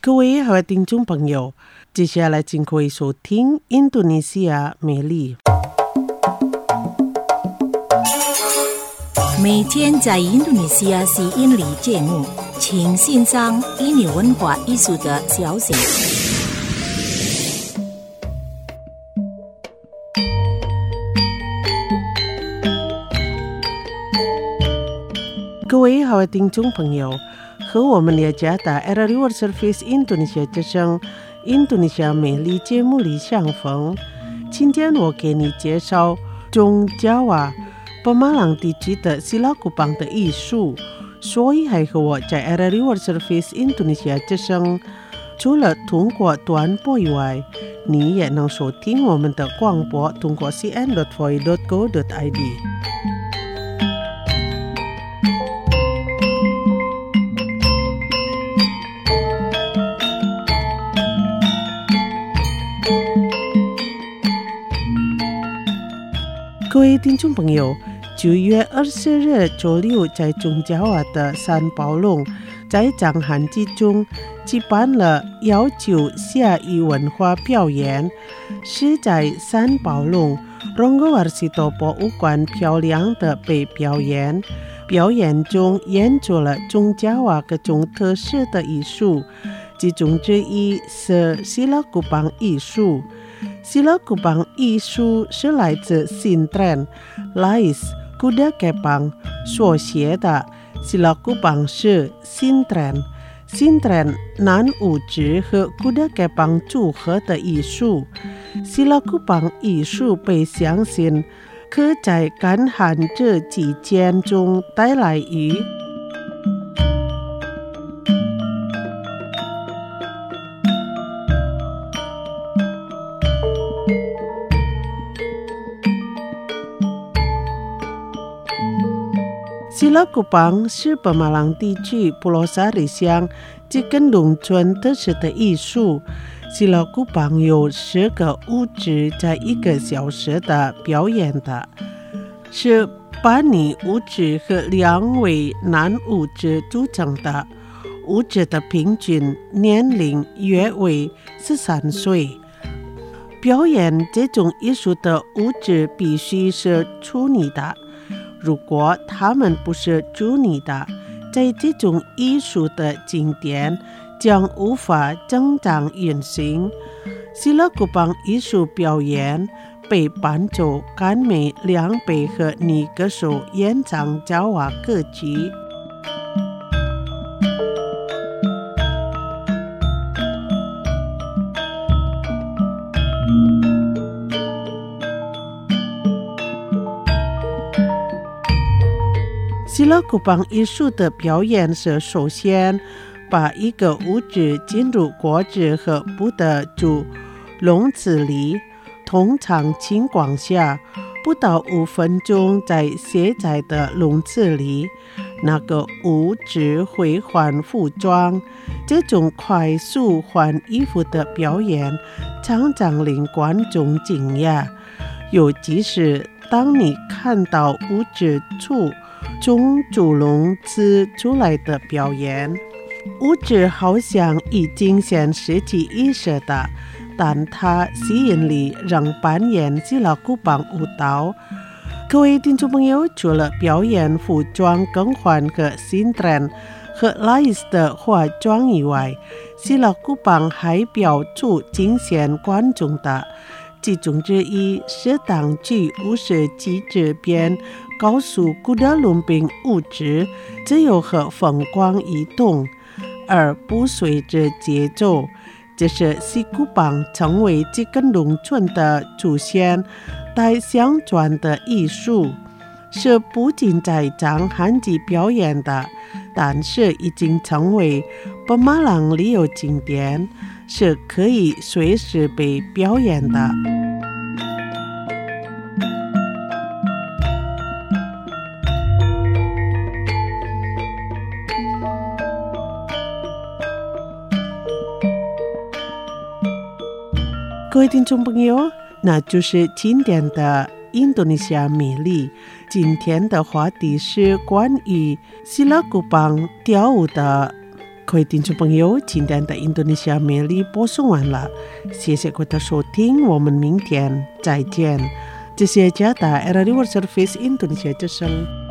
各位好听众朋友，接下来请各位收听印度尼西亚美丽。 每天在印度尼西亚是印尼节目，请欣赏印尼文化艺术的消息。 各位好听众朋友，和我们了解的 RRI World Service Indonesia 之声印度尼西亚美丽节目里相逢。今天我给你介绍中加瓦Pemalang地区的西拉古邦的艺术，所以还和我在 RRI World Service Indonesia 之声除了通过短波以外，你也能收听我们的广播，通过 cn.voi.go.id。各位听众朋友，9月20日周六在中加瓦的三宝龙，在藏汉季中举办了幺九夏艺文化表演，是在三宝龙 Ronggowarsito 博物馆漂亮的被表演。表演中演出了中加瓦各种特色的艺术，其中之一是西拉古邦艺术。西拉古邦艺术是来自新trenLais kuda kepang 所写的。西拉古邦是新tren男舞指和 kuda kepang 组合的艺术。西拉古邦艺术被相信可在干旱这季节中带来雨。西拉古邦是本马朗地区布罗萨里乡这根农村特色的艺术。西拉古邦有10个舞者在1个小时的表演的，是8女舞者和2位男舞者组成的。舞者的平均年龄约为13岁。表演这种艺术的舞者必须是处女的，如果他们不是处女的，在这种艺术的经典将无法正常运行。西拉古邦艺术表演被伴奏甘美2倍和女歌手演唱加瓦歌曲。西拉古邦艺术的表演是首先把一个物质进入锅子和不得住笼子里，通常情况下不到5分钟在卸载的笼子里，那个物质会换服装。这种快速换衣服的表演常常令观众惊讶，尤其是当你看到物质从猪笼子出来的表演。物质好像已经先失去意识的，但它吸引力让扮演西拉古邦舞蹈。各位听众朋友，除了表演服装更换和新tren和 Lais 的化妆以外，西拉古邦还表出惊险观众的，其中之一是当去57这边告诉kuda lumping物质只有和风光移动，而不随着节奏。这是西古邦成为这个农村的祖先带相传的艺术，是不仅在藏汉季表演的，但是已经成为本马朗旅游景点，是可以随时被表演的。各位听众朋友，那就是今天的印度尼西亚美丽。今天的话题是关于西拉古邦跳舞的各位听众朋友，今天的印度尼西亚美丽播送完了，谢谢各位的收听，我们明天再见。这是加拿大 Radio World Service Indonesia 之声。